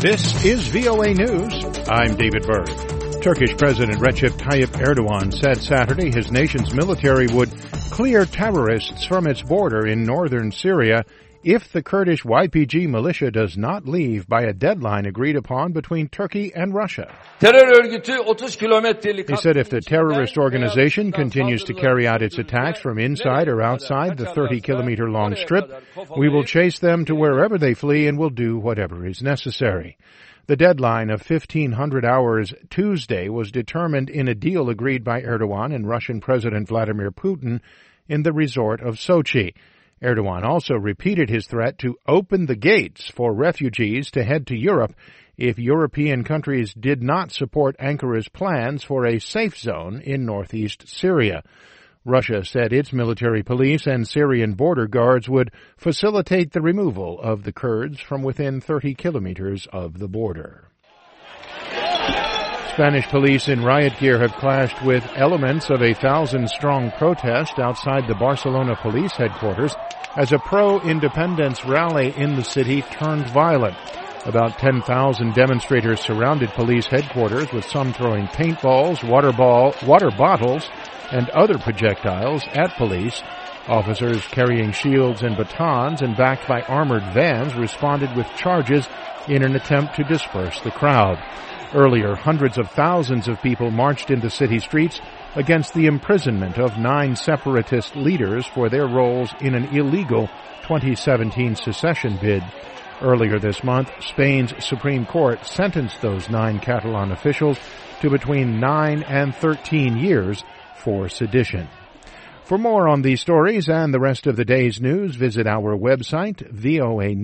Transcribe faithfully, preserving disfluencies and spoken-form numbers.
This is V O A News. I'm David Berg. Turkish President Recep Tayyip Erdogan said Saturday his nation's military would clear terrorists from its border in northern Syria if the Kurdish Y P G militia does not leave by a deadline agreed upon between Turkey and Russia. He said if the terrorist organization continues to carry out its attacks from inside or outside the thirty-kilometer-long strip, we will chase them to wherever they flee and will do whatever is necessary. The deadline of fifteen hundred hours Tuesday was determined in a deal agreed by Erdogan and Russian President Vladimir Putin in the resort of Sochi. Erdogan also repeated his threat to open the gates for refugees to head to Europe if European countries did not support Ankara's plans for a safe zone in northeast Syria. Russia said its military police and Syrian border guards would facilitate the removal of the Kurds from within thirty kilometers of the border. Spanish police in riot gear have clashed with elements of a thousand-strong protest outside the Barcelona police headquarters as a pro-independence rally in the city turned violent. About ten thousand demonstrators surrounded police headquarters, with some throwing paintballs, water ball, water bottles, and other projectiles at police. Officers carrying shields and batons and backed by armored vans responded with charges in an attempt to disperse the crowd. Earlier, hundreds of thousands of people marched into city streets against the imprisonment of nine separatist leaders for their roles in an illegal twenty seventeen secession bid. Earlier this month, Spain's Supreme Court sentenced those nine Catalan officials to between nine and thirteen years for sedition. For more on these stories and the rest of the day's news, visit our website, V O A